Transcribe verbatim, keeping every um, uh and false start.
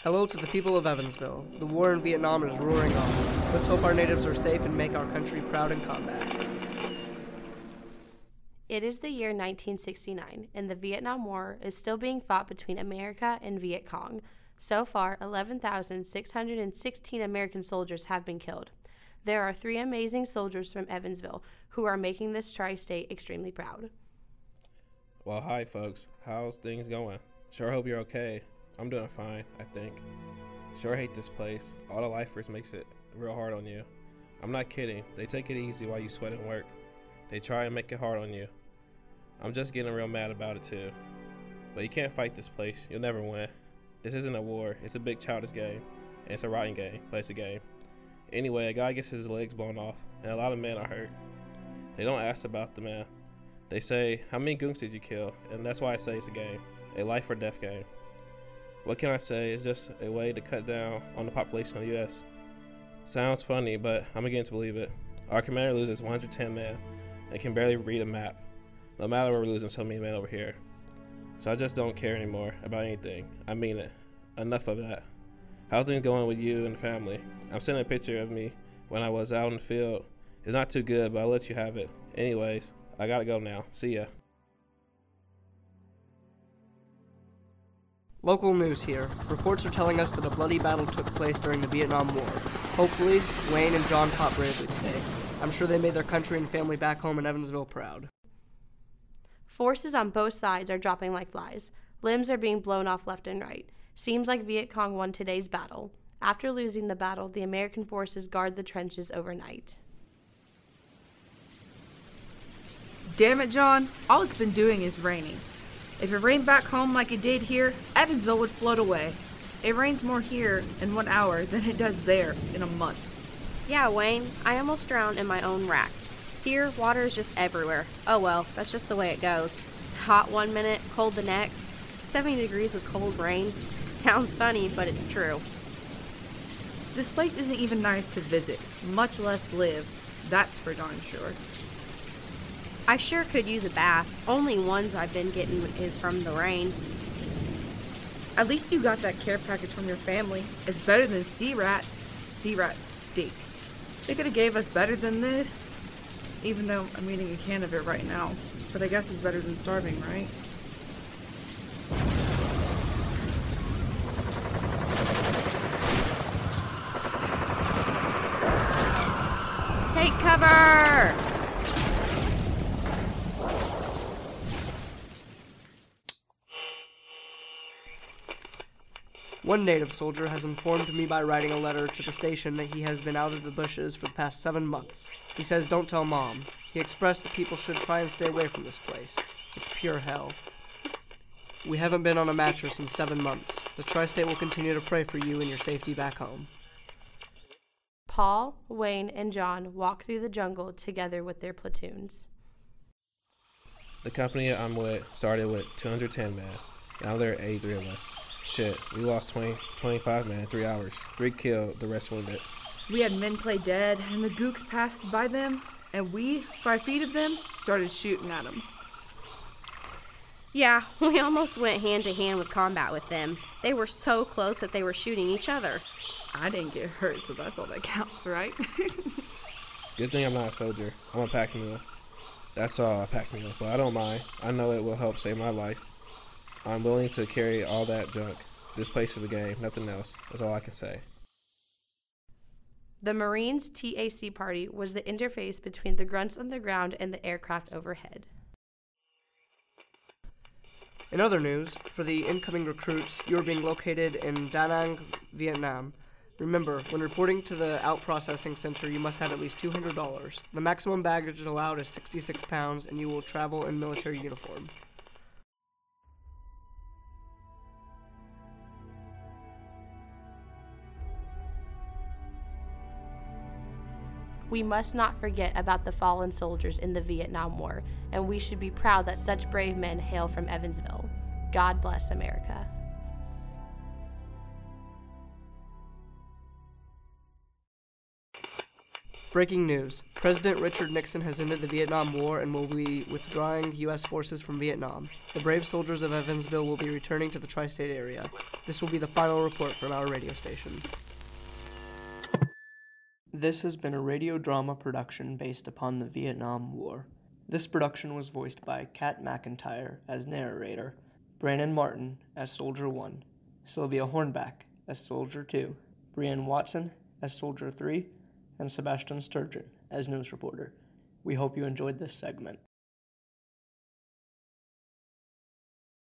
Hello to the people of Evansville. The war in Vietnam is roaring on. Let's hope our natives are safe and make our country proud in combat. It is the year nineteen sixty-nine, and the Vietnam War is still being fought between America and Viet Cong. So far, eleven thousand six hundred sixteen American soldiers have been killed. There are three amazing soldiers from Evansville who are making this tri-state extremely proud. Well, hi, folks. How's things going? Sure hope you're okay. I'm doing fine, I think. Sure hate this place. All the lifers makes it real hard on you. I'm not kidding. They take it easy while you sweat and work. They try and make it hard on you. I'm just getting real mad about it too. But you can't fight this place. You'll never win. This isn't a war. It's a big childish game. And it's a rotten game, but it's a game. Anyway, a guy gets his legs blown off, and a lot of men are hurt. They don't ask about the man. They say, how many goons did you kill? And that's why I say it's a game. A life or death game. What can I say? It's just a way to cut down on the population of the U S Sounds funny, but I'm beginning to believe it. Our commander loses one hundred ten men and can barely read a map. No matter we're losing so many men over here. So I just don't care anymore about anything. I mean it. Enough of that. How's things going with you and the family? I'm sending a picture of me when I was out in the field. It's not too good, but I'll let you have it. Anyways, I gotta go now. See ya. Local news here. Reports are telling us that a bloody battle took place during the Vietnam War. Hopefully, Wayne and John fought bravely today. I'm sure they made their country and family back home in Evansville proud. Forces on both sides are dropping like flies. Limbs are being blown off left and right. Seems like Viet Cong won today's battle. After losing the battle, the American forces guard the trenches overnight. Damn it, John. All it's been doing is raining. If it rained back home like it did here, Evansville would float away. It rains more here in one hour than it does there in a month. Yeah, Wayne, I almost drowned in my own rack. Here, water is just everywhere. Oh well, that's just the way it goes. Hot one minute, cold the next. seventy degrees with cold rain. Sounds funny, but it's true. This place isn't even nice to visit, much less live. That's for darn sure. I sure could use a bath. Only ones I've been getting is from the rain. At least you got that care package from your family. It's better than sea rats. Sea rats stink. They could have gave us better than this. Even though I'm eating a can of it right now. But I guess it's better than starving, right? Take cover! One native soldier has informed me by writing a letter to the station that he has been out of the bushes for the past seven months. He says, don't tell Mom. He expressed that people should try and stay away from this place. It's pure hell. We haven't been on a mattress in seven months. The Tri-State will continue to pray for you and your safety back home. Paul, Wayne, and John walk through the jungle together with their platoons. The company I'm with started with two hundred ten men. Now there are eighty-three of us. Shit, we lost twenty, twenty-five men in three hours. Three killed, the rest wounded. We had men play dead, and the gooks passed by them, and we, five feet of them, started shooting at them. Yeah, we almost went hand to hand with combat with them. They were so close that they were shooting each other. I didn't get hurt, so that's all that counts, right? Good thing I'm not a soldier. I'm a pack mule. That's all, a pack mule, but I don't mind. I know it will help save my life. I'm willing to carry all that junk. This place is a game, nothing else. That's all I can say. The Marines' T A C party was the interface between the grunts on the ground and the aircraft overhead. In other news, for the incoming recruits, you are being located in Da Nang, Vietnam. Remember, when reporting to the out-processing center, you must have at least two hundred dollars. The maximum baggage allowed is sixty-six pounds, and you will travel in military uniform. We must not forget about the fallen soldiers in the Vietnam War, and we should be proud that such brave men hail from Evansville. God bless America. Breaking news. President Richard Nixon has ended the Vietnam War and will be withdrawing U S forces from Vietnam. The brave soldiers of Evansville will be returning to the tri-state area. This will be the final report from our radio station. This has been a radio drama production based upon the Vietnam War. This production was voiced by Kat McIntyre as narrator, Brandon Martin as Soldier one, Sylvia Hornback as Soldier two, Brianne Watson as Soldier three, and Sebastian Sturgeon as news reporter. We hope you enjoyed this segment.